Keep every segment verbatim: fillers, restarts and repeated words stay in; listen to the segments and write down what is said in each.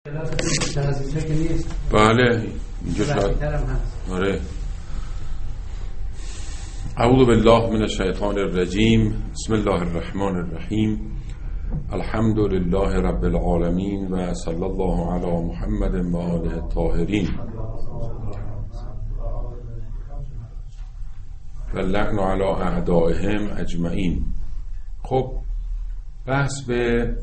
بله اینجا شاید. آره. اعوذ بالله من الشیطان الرجیم. بسم الله الرحمن الرحیم. الحمد لله رب العالمین و صلی الله علی محمد و آله الطاهرین و لعن علی اعدائهم اجمعین. خب بحث به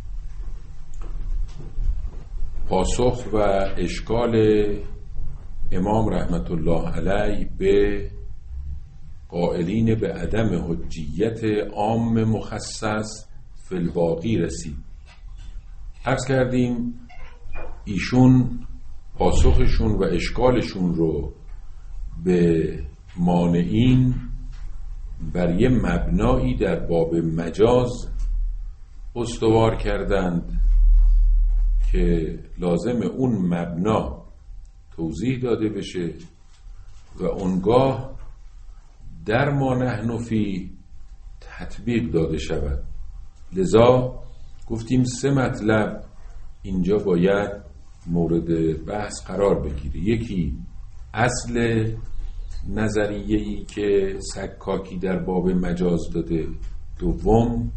پاسخ و اشکال امام رحمت الله علیه به قائلین به عدم حجیت عام مخصص فی الباقی رسید. عرض کردیم ایشون پاسخشون و اشکالشون رو به مانعین بر یه مبنایی در باب مجاز استوار کردند که لازم اون مبنا توضیح داده بشه و اونگاه در ما نحن فی تطبیق داده شود. لذا گفتیم سه مطلب اینجا باید مورد بحث قرار بگیره. یکی اصل نظریه‌ای که سکاکی در باب مجاز داده. دوم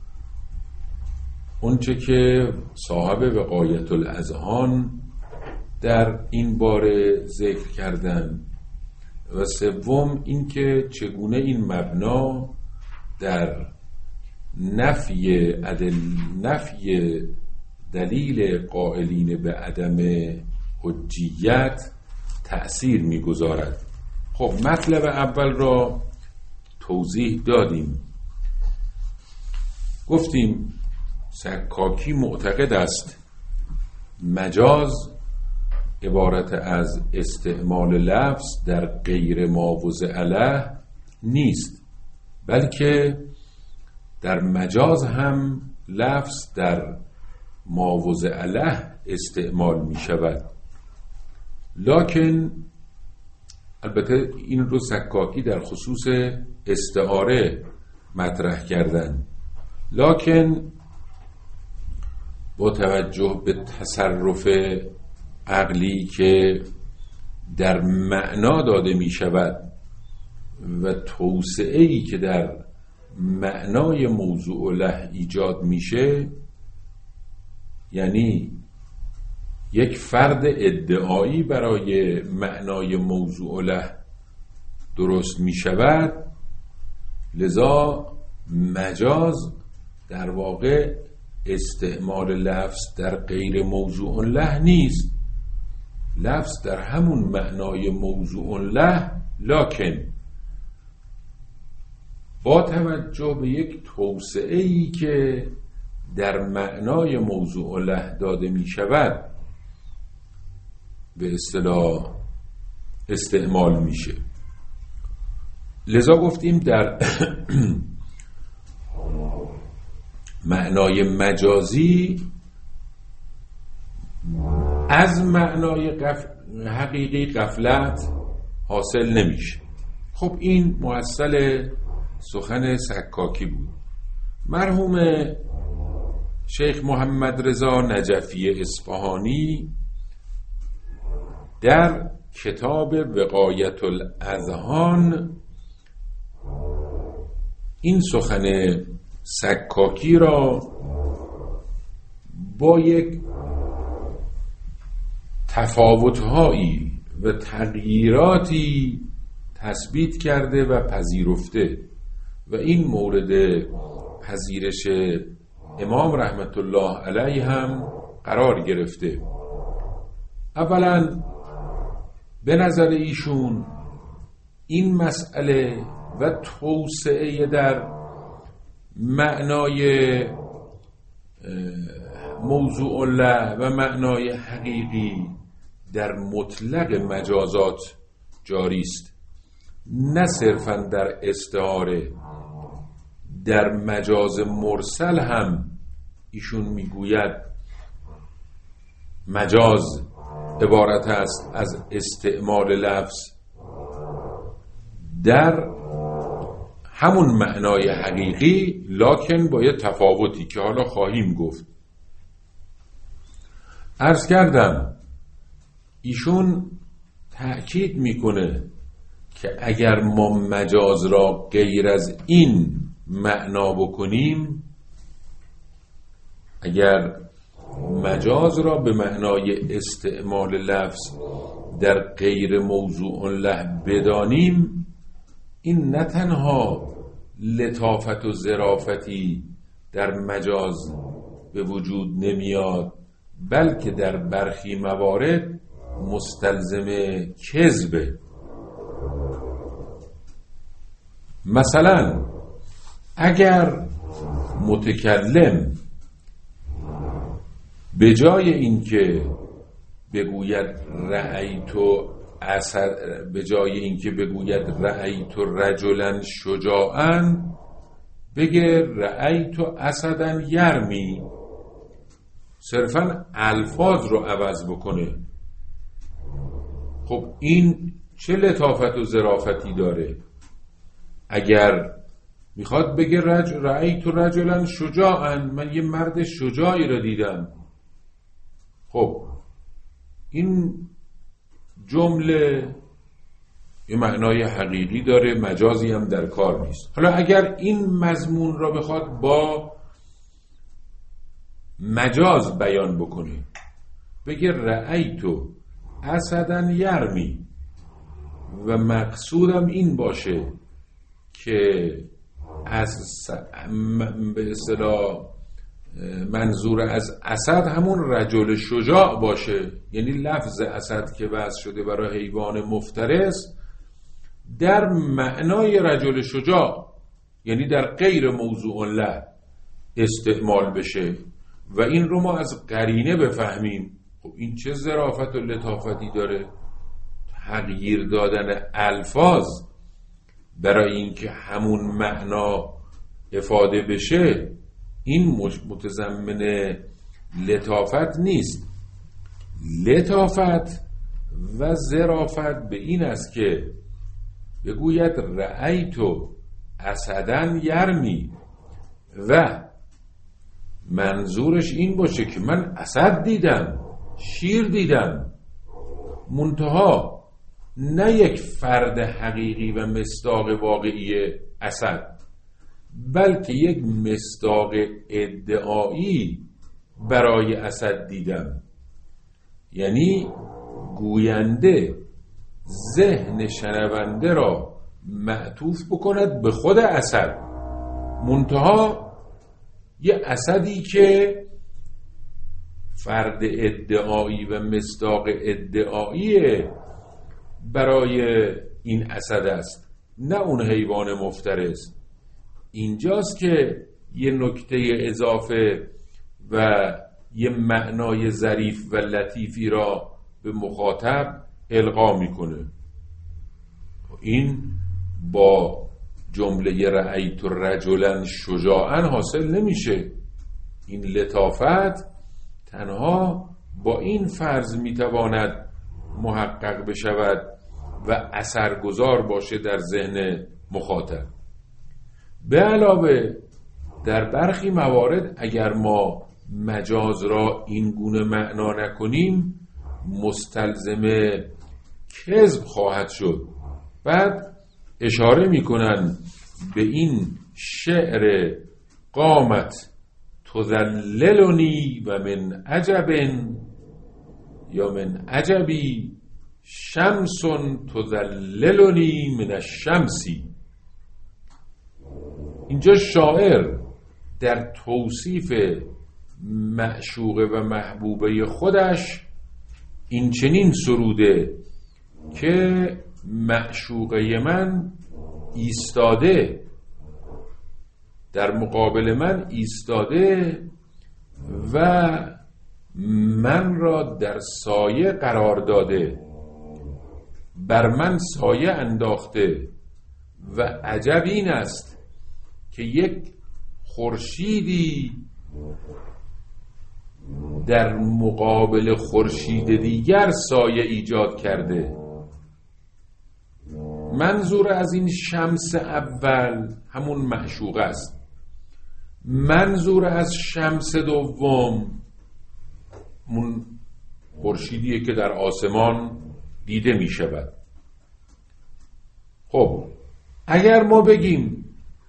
اونچه که صاحب وقایت الاذهان در این باره ذکر کردن و سوم این که چگونه این مبنا در نفی عدل نفی دلیل قائلین به عدم حجیت تأثیر میگذارد. خب مطلب اول را توضیح دادیم. گفتیم سکاکی معتقد است مجاز عبارت از استعمال لفظ در غیر ماوضع علیه نیست، بلکه در مجاز هم لفظ در ماوضع علیه استعمال می شود. لکن البته این رو سکاکی در خصوص استعاره مطرح کردن، لکن با توجه به تصرف عقلی که در معنا داده می شود و توسعه‌ای که در معنای موضوع له ایجاد میشه، یعنی یک فرد ادعایی برای معنای موضوع له درست می شود، لذا مجاز در واقع استعمال لفظ در غیر موضوع له نیست، لفظ در همون معنای موضوع له، لکن با توجه به یک توسعه‌ای که در معنای موضوع له داده می شود به اصطلاح استعمال میشه. لذا گفتیم در معنای مجازی از معنای قف... حقیقی غفلت حاصل نمیشه. خب این محصل سخن سکاکی بود. مرحوم شیخ محمد رضا نجفی اصفهانی در کتاب وقایت الاذهان این سخن سکاکی را با یک تفاوت‌هایی و تغییراتی تثبیت کرده و پذیرفته و این مورد پذیرش امام رحمت الله علیه هم قرار گرفته. اولا به نظر ایشون این مسئله و توسعه در معنای موضوع له و معنای حقیقی در مطلق مجازات جاری است، نه صرفاً در استعاره. در مجاز مرسل هم ایشون میگوید مجاز عبارت است از استعمال لفظ در همون معنای حقیقی، لکن با یه تفاوتی که حالا خواهیم گفت. عرض کردم ایشون تأکید میکنه که اگر ما مجاز را غیر از این معنا بکنیم، اگر مجاز را به معنای استعمال لفظ در غیر موضوع له بدانیم، این نه تنها لطافت و ظرافتی در مجاز به وجود نمیاد، بلکه در برخی موارد مستلزم کذبه. مثلا اگر متکلم به جای اینکه بگوید رأیت اسد، به جای اینکه بگوید رأیت رجلا شجاعا، بگه رأیت اسدا یرمی، صرفا الفاظ رو عوض بکنه. خب این چه لطافت و ظرافتی داره؟ اگر میخواد بگه رج... رأیت رجلا شجاعا، من یه مرد شجاعی رو دیدم، خب این جمله یه معنای حقیقی داره، مجازی هم در کار نیست. حالا اگر این مضمون را بخواد با مجاز بیان بکنه، بگه رأیتو اسدن یرمی، و مقصودم این باشه که از به اصطلاح منظور از اسد همون رجل شجاع باشه، یعنی لفظ اسد که وضع شده برای حیوان مفترس در معنای رجل شجاع، یعنی در غیر موضوع له استعمال بشه و این رو ما از قرینه بفهمیم. خب این چه ظرافت و لطافتی داره؟ تغییر دادن الفاظ برای اینکه همون معنا افاده بشه، این متضمن لطافت نیست. لطافت و ظرافت به این است که بگوید رأیتو اسدن یرمی و منظورش این باشه که من اسد دیدم، شیر دیدم، منتها نه یک فرد حقیقی و مصداق واقعی اسد، بلکه یک مصداق ادعایی برای اسد دیدم. یعنی گوینده ذهن شنونده را معطوف بکند به خود اسد، منتها یه اسدی که فرد ادعایی و مصداق ادعایی برای این اسد است، نه اون حیوان مفترس. اینجاست که یه نکته اضافه و یه معنای ظریف و لطیفی را به مخاطب القا میکنه. این با جمله رأیت رجلا شجاعا حاصل نمیشه. این لطافت تنها با این فرض میتواند محقق بشود و اثرگذار باشه در ذهن مخاطب. به علاوه در برخی موارد اگر ما مجاز را این گونه معنا نکنیم، مستلزم کذب خواهد شد. بعد اشاره میکنن به این شعر قامت تذللنی و من عجب یا من عجبی شمس تذللنی من الشمسی. اینجا شاعر در توصیف معشوقه و محبوبه خودش این چنین سروده که معشوقه من ایستاده، در مقابل من ایستاده و من را در سایه قرار داده، بر من سایه انداخته. و عجب این است که یک خورشیدی در مقابل خورشید دیگر سایه ایجاد کرده. منظور از این شمس اول همون معشوق است، منظور از شمس دوم خورشیدیه که در آسمان دیده می شود. خب اگر ما بگیم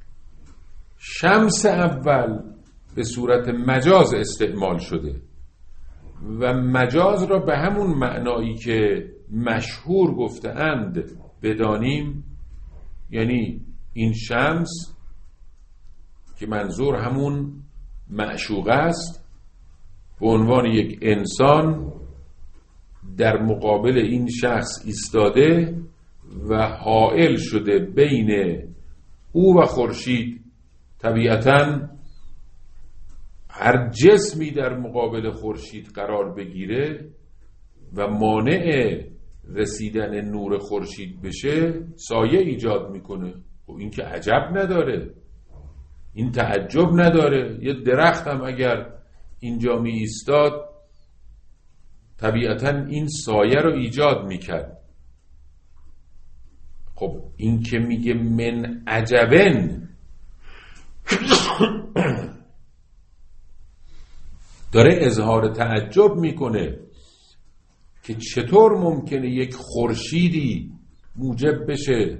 شمس اول به صورت مجاز استعمال شده و مجاز را به همون معنایی که مشهور گفته‌اند بدانیم، یعنی این شمس که منظور همون معشوق است به عنوان یک انسان در مقابل این شخص ایستاده و حائل شده بین او و خورشید. طبیعتاً هر جسمی در مقابل خورشید قرار بگیره و مانع رسیدن نور خورشید بشه سایه ایجاد میکنه. خب این که عجب نداره، این تعجب نداره. یه درخت هم اگر اینجا می ایستاد طبیعتاً این سایه رو ایجاد میکرد. خب این که میگه من عجبن داره اظهار تعجب میکنه که چطور ممکنه یک خورشیدی موجب بشه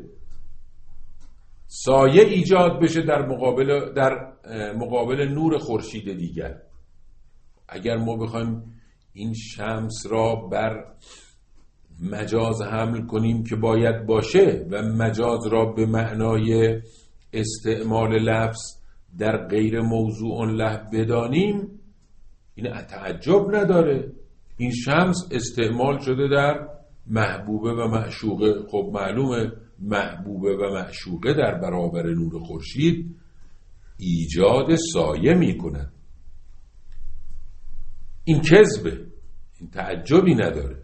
سایه ایجاد بشه در مقابل در مقابل نور خورشید دیگر. اگر ما بخوایم این شمس را بر مجاز حمل کنیم که باید باشه و مجاز را به معنای استعمال لفظ در غیر موضوع له بدانیم، این تعجب نداره. این شمس استعمال شده در محبوبه و معشوقه. خب معلومه محبوبه و معشوقه در برابر نور خورشید ایجاد سایه میکنن. این کذبه، این تعجبی نداره.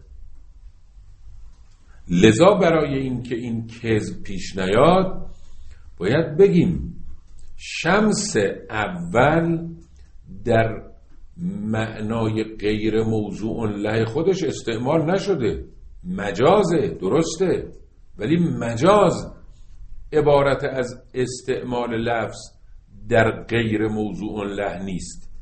لذا برای این که این کذب پیش نیاد باید بگیم شمس اول در معنای غیر موضوع له خودش استعمال نشده، مجازه، درسته، ولی مجاز عبارت از استعمال لفظ در غیر موضوع له نیست.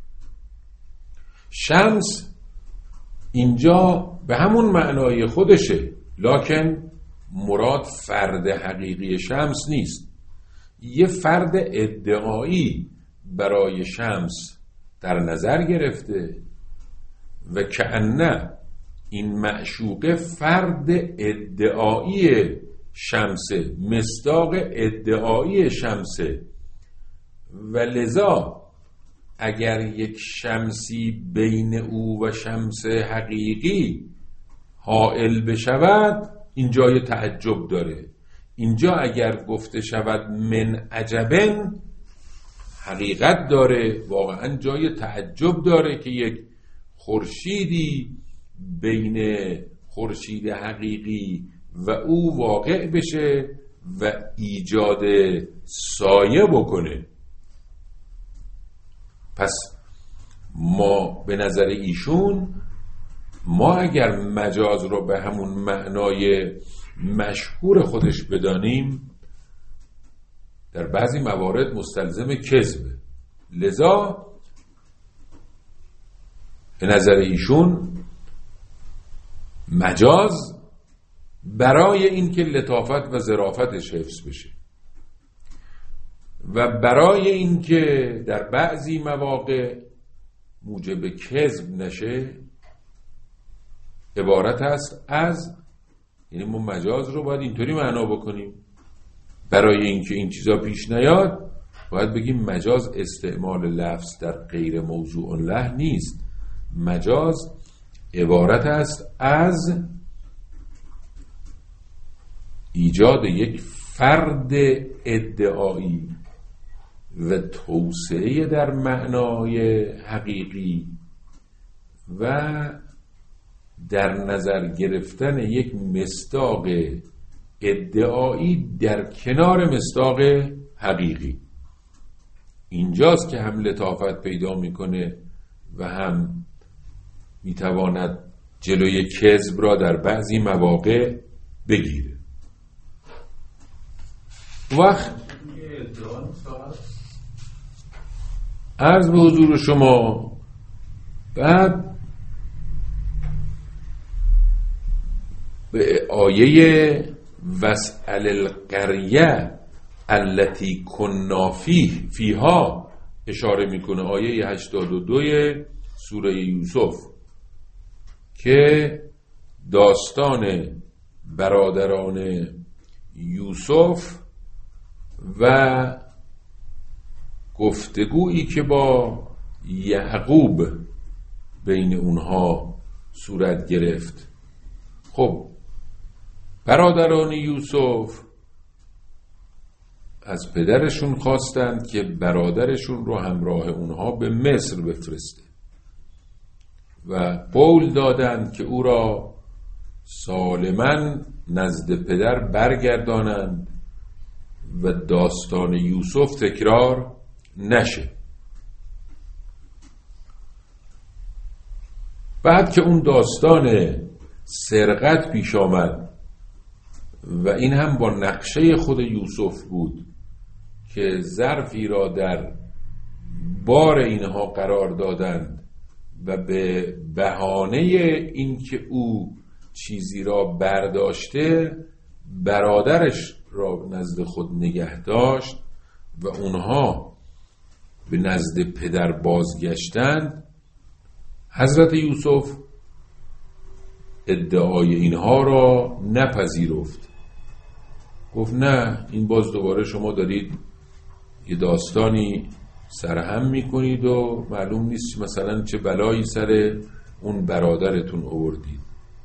شمس اینجا به همون معنای خودشه، لکن مراد فرد حقیقی شمس نیست. یه فرد ادعایی برای شمس در نظر گرفته و کأنه این معشوقه فرد ادعایی شمسه، مصداق ادعایی شمسه، و لذا اگر یک شمسی بین او و شمس حقیقی حائل بشود اینجا یه تعجب داره. اینجا اگر گفته شود من عجبن حقیقت داره، واقعا جای تعجب داره که یک خورشیدی بین خورشید حقیقی و او واقع بشه و ایجاد سایه بکنه. پس ما به نظر ایشون ما اگر مجاز رو به همون معنای مشهور خودش بدانیم در بعضی موارد مستلزم کذبه. لذا به نظر ایشون مجاز برای اینکه لطافت و ظرافتش حفظ بشه و برای اینکه در بعضی مواقع موجب کذب نشه عبارت است از، یعنی ما مجاز رو باید اینطوری معنا بکنیم برای اینکه این چیزا پیش نیاد باید بگیم مجاز استعمال لفظ در غیر موضوع له نیست. مجاز عبارت است از ایجاد یک فرد ادعایی و توسعه در معنای حقیقی و در نظر گرفتن یک مصداق ادعایی در کنار مصداق حقیقی. اینجاست که هم لطافت پیدا میکنه و هم میتواند جلوی کذب را در بعضی مواقع بگیره. وقت عرض به حضور شما بعد به آیه واسأل القریه التي كنا فیه فیها اشاره میکنه، آیه هشتاد و دو سوره یوسف، که داستان برادران یوسف و گفتگویی که با یعقوب بین اونها صورت گرفت. خب برادران یوسف از پدرشون خواستند که برادرشون رو همراه اونها به مصر بفرسته و قول دادند که او را سالماً نزد پدر برگردانند و داستان یوسف تکرار نشه. بعد که اون داستان سرقت پیش آمد و این هم با نقشه خود یوسف بود که ظرفی را در بار اینها قرار دادند و به بهانه این که او چیزی را برداشته برادرش را نزد خود نگه داشت و اونها به نزد پدر بازگشتند، حضرت یوسف ادعای اینها را نپذیرفت. گفت نه، این باز دوباره شما دارید یه داستانی سرهم میکنید و معلوم نیست مثلا چه بلایی سر اون برادرتون آوردید.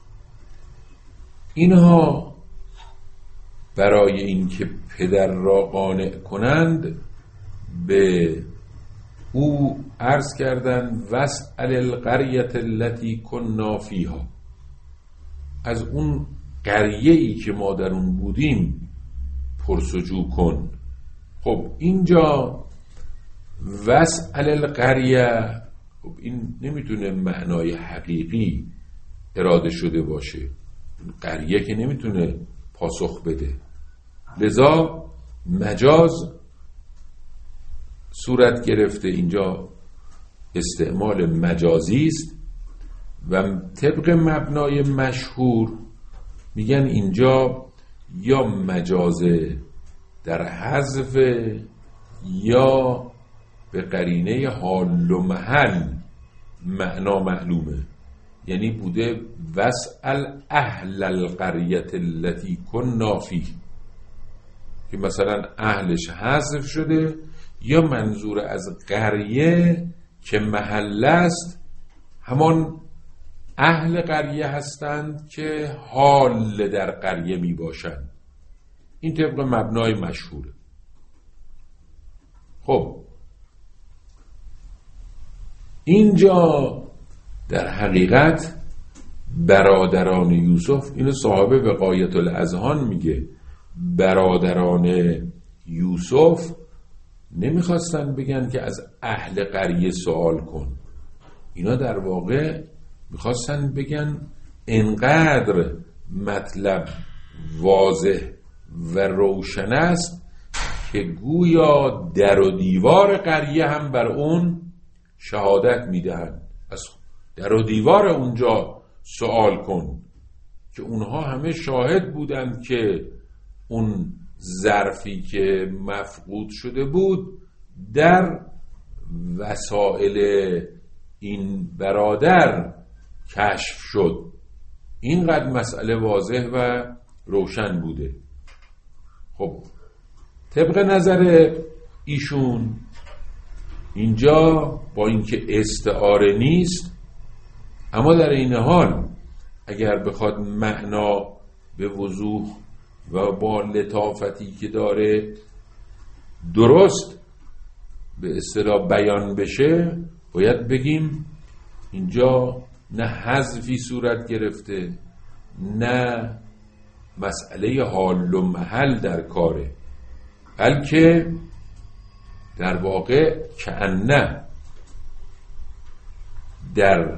اینها برای اینکه پدر را قانع کنند به او عرض کردند واسأل القریة التي كنا فیها، از اون قریه‌ای که ما در اون بودیم پرسجو کن. خب اینجا واسأل القریة، خب این نمیتونه معنای حقیقی اراده شده باشه، قریه که نمیتونه پاسخ بده، لذا مجاز صورت گرفته. اینجا استعمال مجازی است و طبق مبنای مشهور میگن اینجا یا مجازه در حذف یا به قرینه حال و محل معنا معلومه، یعنی بوده واسأل اهل القریة التي كنا فیه، که مثلا اهلش حذف شده، یا منظور از قریه که محل است همان اهل قریه هستند که حال در قریه می باشند. این طبق مبنای مشهوره. خب اینجا در حقیقت برادران یوسف، اینو صاحب وقایت الاذهان میگه، برادران یوسف نمیخواستن بگن که از اهل قریه سوال کن، اینا در واقع میخواستن بگن انقدر مطلب واضح و روشن است که گویا در و دیوار قریه هم بر اون شهادت میدهند. از در و دیوار اونجا سوال کن، که اونها همه شاهد بودند که اون ظرفی که مفقود شده بود در وسائل این برادر کشف شد. اینقدر مسئله واضح و روشن بوده. خب طبق نظر ایشون اینجا با اینکه استعاره نیست، اما در این حال اگر بخواد معنا به وضوح و با لطافتی که داره درست به اصطلاح بیان بشه، باید بگیم اینجا نه حذفی صورت گرفته، نه مسئله حال و محل در کاره، بلکه در واقع کأنه در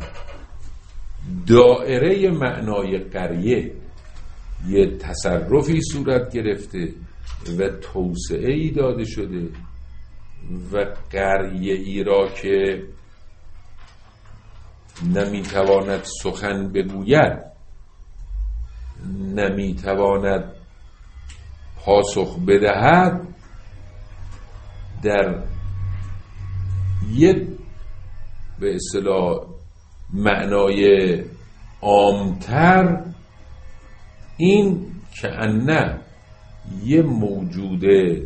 دائره معنای قریه یه تصرفی صورت گرفته و توسعه‌ای داده شده و قریه ای را که نمیتواند سخن بگوید نمیتواند پاسخ بدهد در یک به اصطلاح معنای عامتر این که انه یه موجود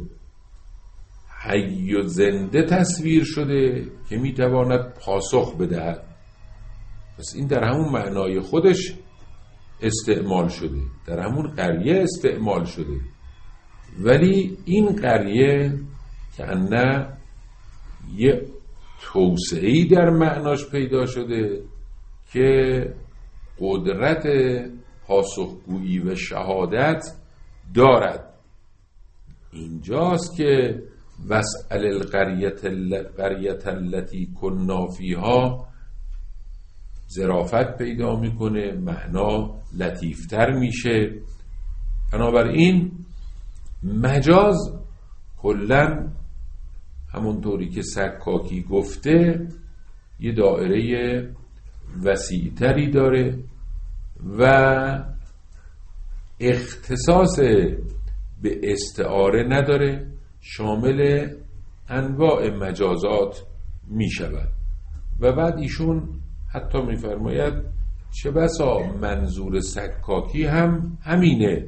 حی و زنده تصویر شده که میتواند پاسخ بدهد. پس این در همون معنای خودش استعمال شده، در همون قریه استعمال شده، ولی این قریه که انه یه توسعه‌ای در معناش پیدا شده که قدرت پاسخگویی و شهادت دارد. اینجاست که واسأل القریة التي كنا فیها ظرافت پیدا میکنه، معنا لطیفتر میشه. بنابراین مجاز کلاً همونطوری که سکاکی گفته یه دایره وسیع‌تری داره و اختصاص به استعاره نداره، شامل انواع مجازات می شود. و بعد ایشون حتی می فرماید چه بسا منظور سکاکی هم همینه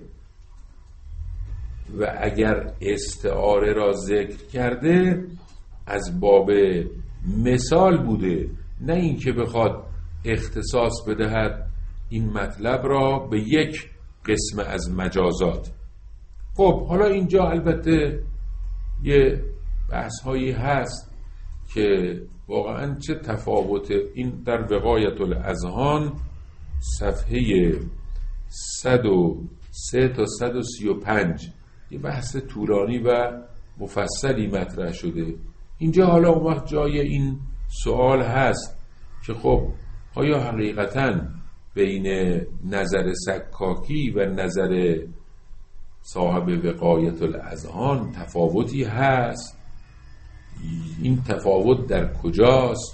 و اگر استعاره را ذکر کرده از باب مثال بوده، نه اینکه بخواد اختصاص بدهد این مطلب را به یک قسم از مجازات. خب حالا اینجا البته یه بحث هایی هست که واقعا چه تفاوت این در وقایت الاذهان صفحه صد و سه تا صد و سی و پنج یه بحث طولانی و مفصلی مطرح شده. اینجا حالا اون وقت جای این سوال هست که خب آیا حقیقتاً بین نظر سکاکی و نظر صاحب وقایت الاذهان تفاوتی هست؟ این تفاوت در کجاست؟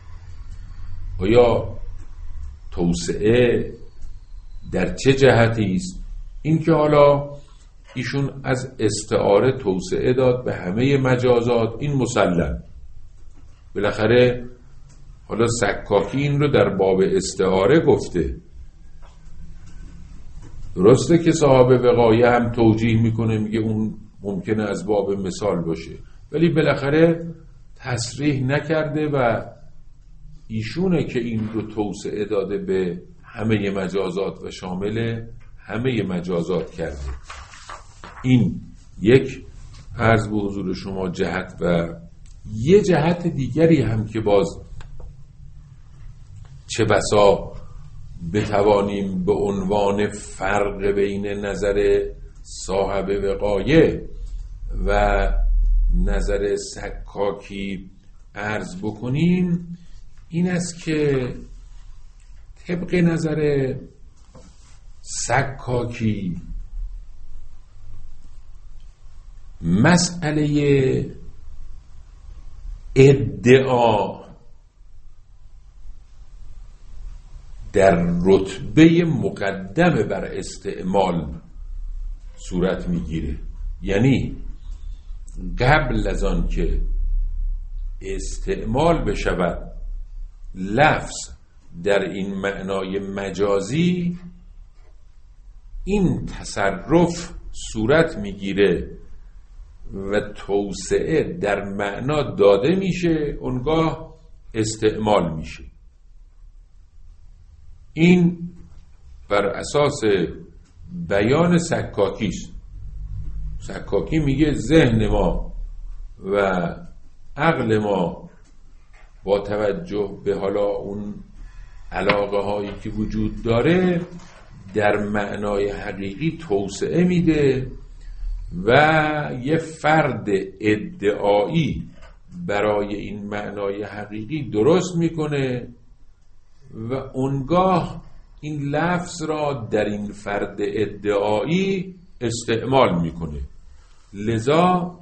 آیا توسعه در چه جهتی است؟ این که حالا ایشون از استعاره توسعه داد به همه مجازات، این مسلم. بالاخره حالا سکاکی این رو در باب استعاره گفته. درسته که صاحب وقایه هم توجیه میکنه، میگه اون ممکنه از باب مثال باشه، ولی بالاخره تصریح نکرده و ایشونه که این رو توسعه داده به همه مجازات و شامل همه مجازات کرده. این یک عرض به حضور شما جهت. و یه جهت دیگری هم که باز چه بسا بتوانیم به عنوان فرق بین نظر صاحب وقایه و نظر سکاکی عرض بکنیم، این است که طبق نظر سکاکی مسئله ادعا در رتبه مقدم بر استعمال صورت میگیره. یعنی قبل از آن که استعمال بشود لفظ در این معنای مجازی، این تصرف صورت میگیره و توسعه در معنا داده میشه، اونگاه استعمال میشه. این بر اساس بیان سکاکی است. سکاکی میگه ذهن ما و عقل ما با توجه به حالا اون علاقه هایی که وجود داره در معنای حقیقی توسعه میده و یه فرد ادعایی برای این معنای حقیقی درست میکنه و اونگاه این لفظ را در این فرد ادعایی استعمال میکنه. لذا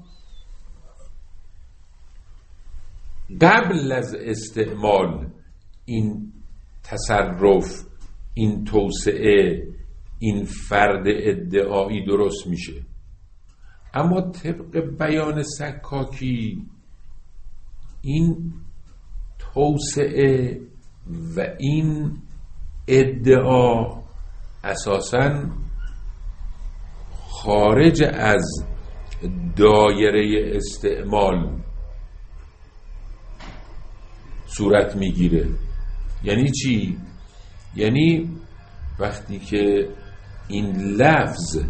قبل از استعمال این تصرف، این توسعه این فرد ادعایی درست میشه. اما طبق بیان سکاکی این توسعه و این ادعا اساساً خارج از دایره استعمال صورت میگیره. یعنی چی؟ یعنی وقتی که این لفظ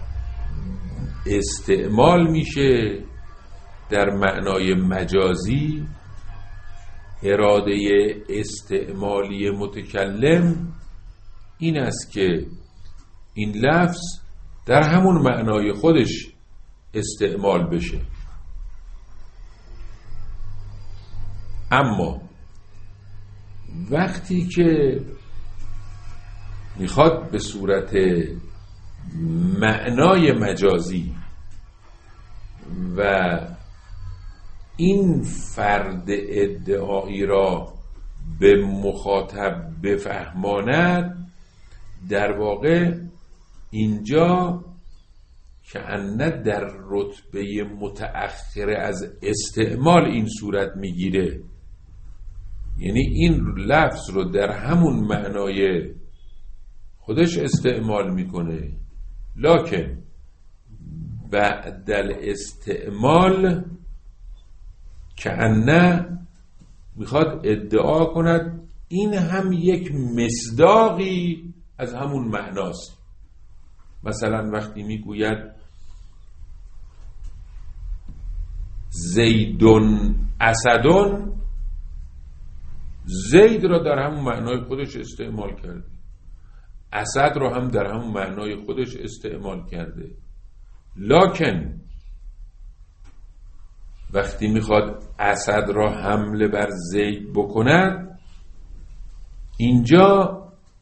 استعمال میشه در معنای مجازی، اراده استعمالی متکلم این است که این لفظ در همون معنای خودش استعمال بشه. اما وقتی که میخواد به صورت معنای مجازی و این فرد ادعایی را به مخاطب بفهماند، در واقع اینجا که انه در رتبه متأخر از استعمال این صورت میگیره. یعنی این لفظ رو در همون معنای خودش استعمال میکنه، لکن بعد الاستعمال که انه میخواد ادعا کند این هم یک مصداقی از همون معناست. مثلا وقتی میگوید زیدون اسدون، زید را در همون معنای خودش استعمال کرده، اسد را هم در همون معنای خودش استعمال کرده. لکن وقتی میخواد اسد را حمله بر زید بکند، اینجا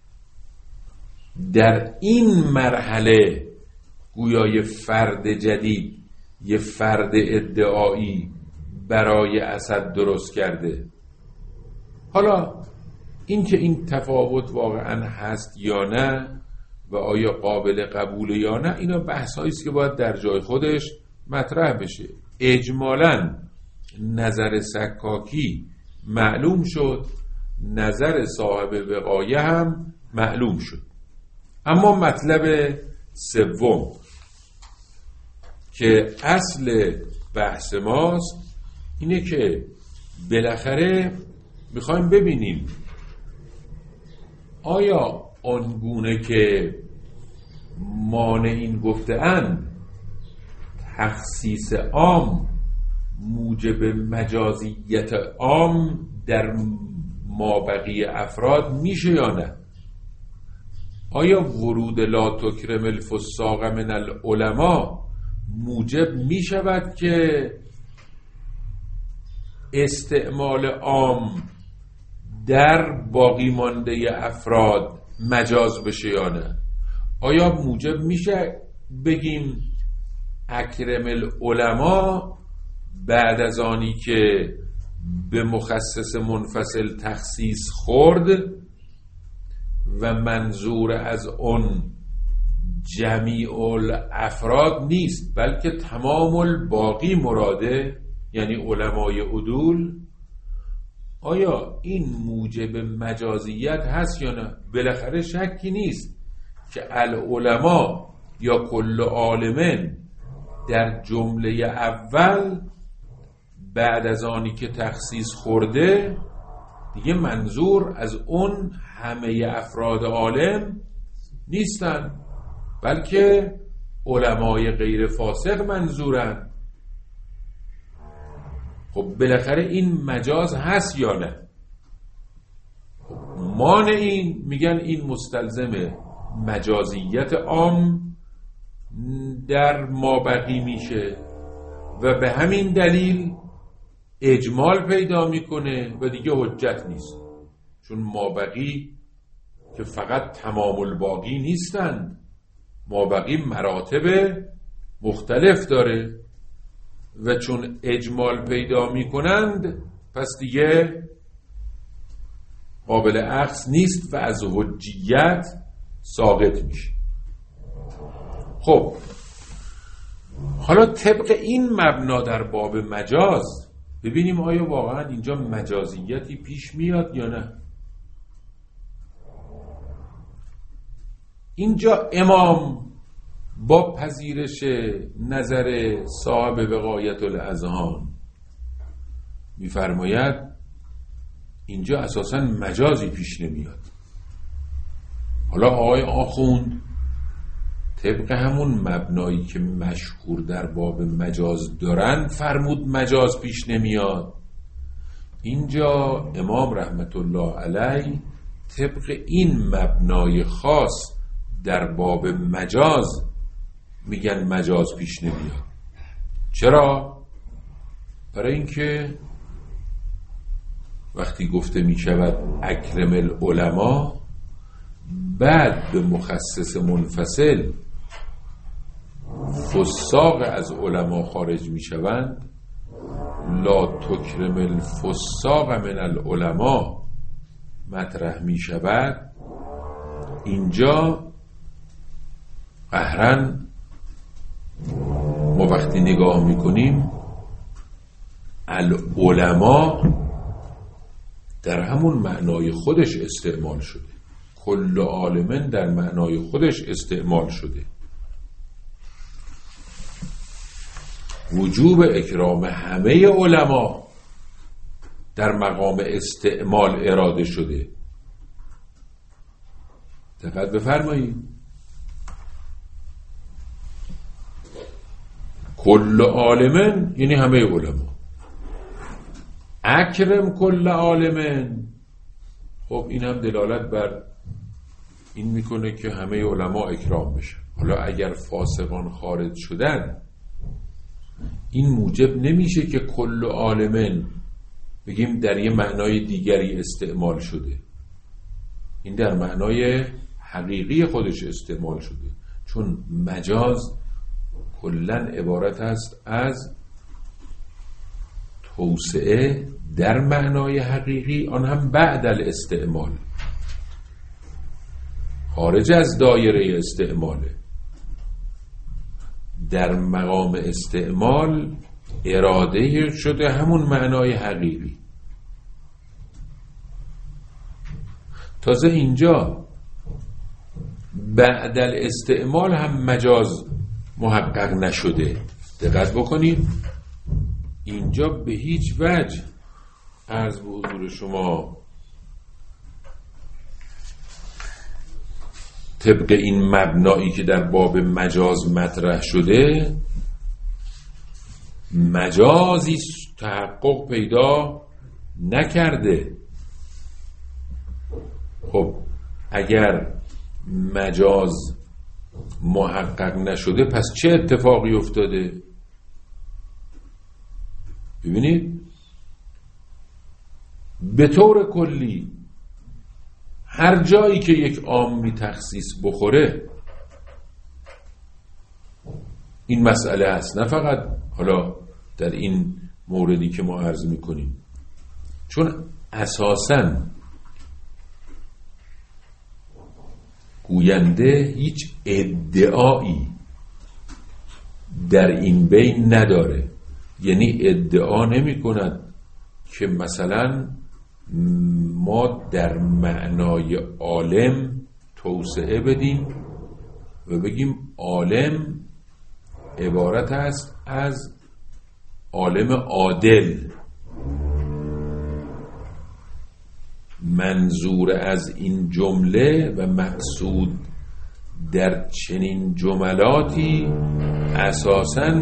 در این مرحله گویا یه فرد جدید، یه فرد ادعایی برای اسد درست کرده. حالا این که این تفاوت واقعا هست یا نه و آیا قابل قبول یا نه، اینا بحثایی است که باید در جای خودش مطرح بشه. اجمالاً نظر سکاکی معلوم شد، نظر صاحب وقایه هم معلوم شد. اما مطلب سوم که اصل بحث ماست اینه که بالاخره میخوایم ببینیم آیا آنگونه که مانعین گفته‌اند تخصیص عام موجب مجازیت عام در مابقی افراد میشه یا نه؟ آیا ورود لا تکرم الفساق من العلماء موجب میشود که استعمال عام در باقی مانده افراد مجاز بشه یا نه؟ آیا موجب میشه بگیم اکرم العلماء بعد از آنی که به مخصص منفصل تخصیص خورد و منظور از اون جمیع الافراد نیست بلکه تمام الباقی مراده، یعنی علمای عدول، آیا این موجب مجازیت هست یا نه؟ بالاخره شکی نیست که العلماء یا کل عالمن در جمله اول بعد از آنی که تخصیص خورده دیگه منظور از اون همه افراد عالم نیستن، بلکه علمای غیر فاسق منظورن. خب بالاخره این مجاز هست یا نه؟ مانعین میگن این مستلزم مجازیت عام در مابقی میشه و به همین دلیل اجمال پیدا میکنه و دیگه حجت نیست، چون مابقی که فقط تمام الباقی نیستند، مابقی مراتب مختلف داره و چون اجمال پیدا میکنند پس دیگه قابل اخذ نیست و از حجیت ساقط میشه. خب حالا طبق این مبنا در باب مجاز ببینیم آیا واقعا اینجا مجازیتی پیش میاد یا نه. اینجا امام با پذیرش نظر صاحب وقایت الاذهان میفرماید اینجا اساساً مجازی پیش نمیاد. حالا آقای آخوند طبق همون مبنایی که مشهور در باب مجاز دارن فرمود مجاز پیش نمیاد. اینجا امام رحمت الله علیه طبق این مبنای خاص در باب مجاز میگن مجاز پیش نمیاد. چرا؟ برای اینکه وقتی گفته میشود اکرم العلماء بعد به مخصص منفصل فساق از علما خارج میشوند، لا تکرم الفساق من العلماء مطرح میشود، اینجا قهرن ما وقتی نگاه میکنیم العلماء در همون معنای خودش استعمال شده، کل عالمن در معنای خودش استعمال شده. وجوب اکرام همه علما در مقام استعمال اراده شده. دقت بفرمایید، کل عالمن یعنی همه علما، اکرم کل عالمن، خب این هم دلالت بر این میکنه که همه علما اکرام بشن. حالا اگر فاسقان خارج شدن این موجب نمیشه که کل عالمن بگیم در یه معنای دیگری استعمال شده، این در معنای حقیقی خودش استعمال شده، چون مجاز کلن عبارت است از توسعه در معنای حقیقی، آن هم بعد الاستعمال، خارج از دایره استعماله. در مقام استعمال اراده شده همون معنای حقیقی. تازه اینجا بعد الاستعمال هم مجاز محقق نشده. دقت بکنید اینجا به هیچ وجه عرض به حضور شما طبق این مبنایی که در باب مجاز مطرح شده مجازی تحقق پیدا نکرده. خب اگر مجاز محقق نشده پس چه اتفاقی افتاده؟ ببینید به طور کلی هر جایی که یک عامی تخصیص بخوره این مسئله هست، نه فقط حالا در این موردی که ما عرض میکنیم، چون اساساً گوینده هیچ ادعایی در این بین نداره، یعنی ادعا نمی کند که مثلا ما در معنای عالم توسعه بدیم و بگیم عالم عبارت است از عالم عادل. منظور از این جمله و مقصود در چنین جملاتی اساساً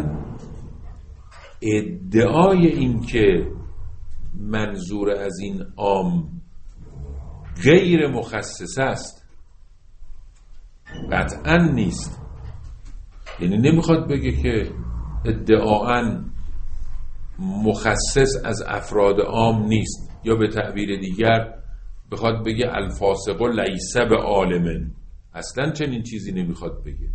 ادعای این که منظور از این عام غیر مخصص است قطعاً نیست. یعنی نمیخواد بگه که ادعااً مخصص از افراد عام نیست، یا به تعبیر دیگر بخواد بگه الفاسق لیس بعالم، اصلاً چنین چیزی نمیخواد بگه.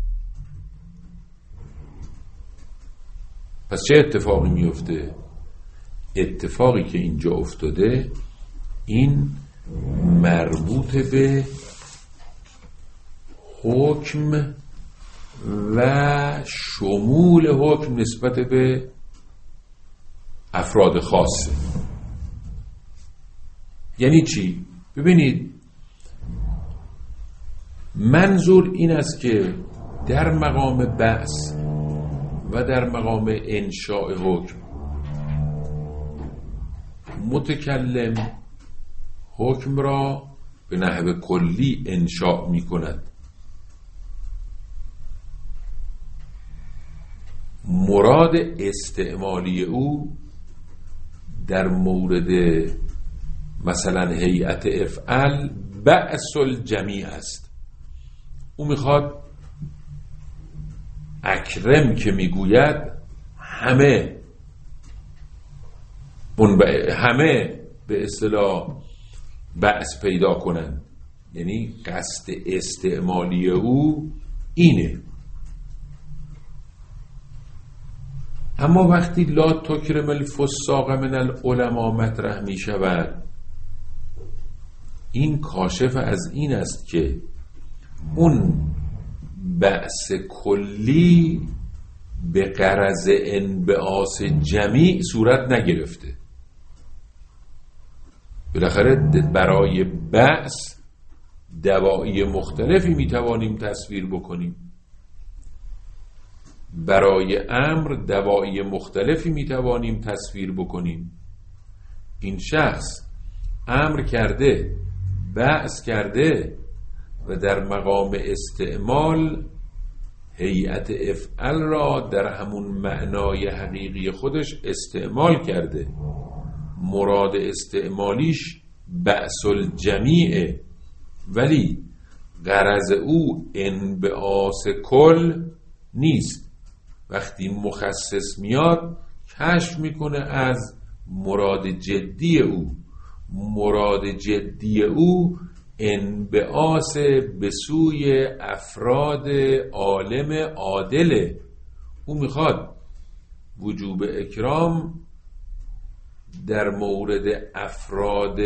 پس چه اتفاقی میفته؟ اتفاقی که اینجا افتاده این مربوط به حکم و شمول حکم نسبت به افراد خاصه. یعنی چی؟ ببینید، منظور این است که در مقام بحث و در مقام انشاء حکم متکلم حکم را به نحو کلی انشاء می کند. مراد استعمالی او در مورد مثلا هیئت افعل بعث الجمیع است. او میخواد اکرم که میگوید همه همه به اصطلاح بعث پیدا کنند، یعنی قصد استعمالی او اینه. اما وقتی لا تکرم الفساق من العلماء مطرح می شود، این کاشف از این است که اون بعث کلی به غرض انبعاث جمیع صورت نگرفته. بالاخره برای بعث دواعی مختلفی می توانیم تصویر بکنیم، برای امر دواعی مختلفی می توانیم تصویر بکنیم. این شخص امر کرده، بعث کرده و در مقام استعمال هیئت افعل را در همون معنای حقیقی خودش استعمال کرده. مراد استعمالیش بعث الجمیعه، ولی غرض او انبعاث کل نیست. وقتی مخصص میاد کشف میکنه از مراد جدی او. مراد جدی او انبعاث به سوی افراد عالم عادله. او میخواد وجوب اکرام در مورد افراد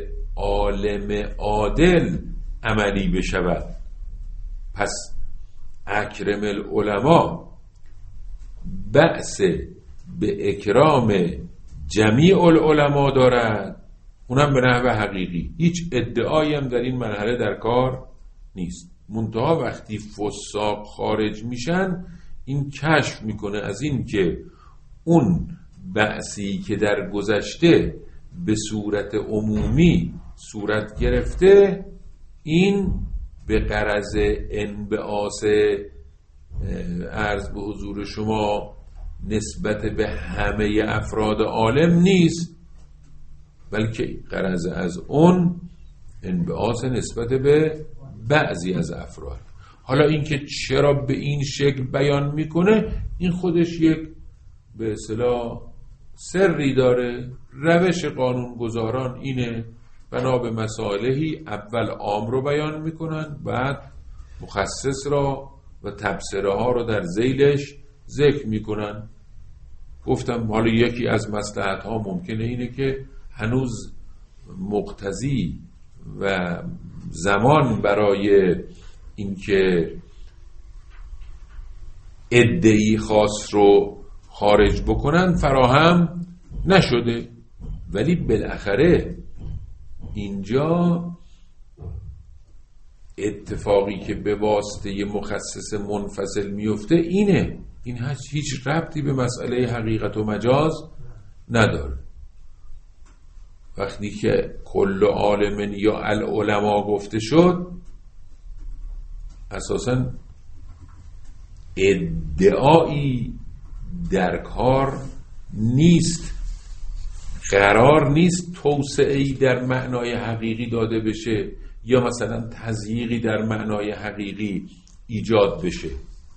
عالم عادل عملی بشود. پس اکرم العلماء بعث به اکرام جمیع العلماء دارد، اونم به نحو حقیقی. هیچ ادعایی هم در این مرحله در کار نیست. منتها وقتی فساق خارج میشن، این کشف میکنه از این که اون بعثی که در گذشته به صورت عمومی صورت گرفته، این به غرض انبعاث عرض به حضور شما نسبت به همه افراد عالم نیست، بلکه غرض از اون انبعاث نسبت به بعضی از افراد. حالا اینکه چرا به این شکل بیان میکنه، این خودش یک به اصطلاح سری داره. روش قانونگذاران اینه، بنا به مسائلهی اول عام رو بیان میکنن، بعد مخصص را و تبصره ها رو در ذیلش ذکر میکنن. گفتم حالا یکی از مصلحت ها ممکنه اینه که هنوز مقتضی و زمان برای اینکه ادعی خاص رو خارج بکنن فراهم نشده، ولی بالاخره اینجا اتفاقی که به واسطه مخصص منفصل میفته اینه. این هیچ ربطی به مسئله حقیقت و مجاز نداره. وقتی که کل عالم یا العلماء گفته شد، اساساً ادعایی در کار نیست. قرار نیست توسعه‌ای در معنای حقیقی داده بشه یا مثلا تضییقی در معنای حقیقی ایجاد بشه.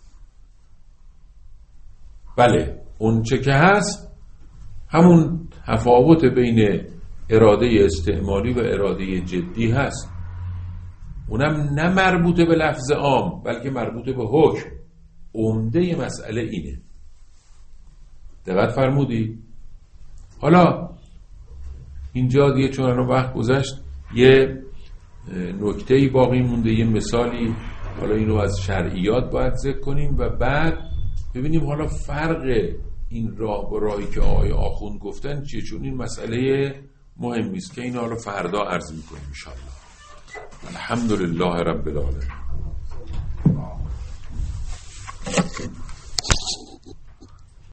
بله، اون چه که هست همون تفاوت بین اراده استعمالی و اراده جدی هست. اونم نه مربوطه به لفظ عام، بلکه مربوطه به حکم. عمده مسئله اینه. دقت فرمودی؟ حالا اینجا دیگه چون الان وقت گذشت، یه نکته‌ای باقی مونده، یه مثالی حالا اینو از شرعیات باید ذکر کنیم و بعد ببینیم حالا فرق این راه با راهی که آقای آخوند گفتن چیه، چون این مسئله مهمی است که این حالا فردا عرض می‌کنیم ان شاء الله. الحمدلله رب العالمین.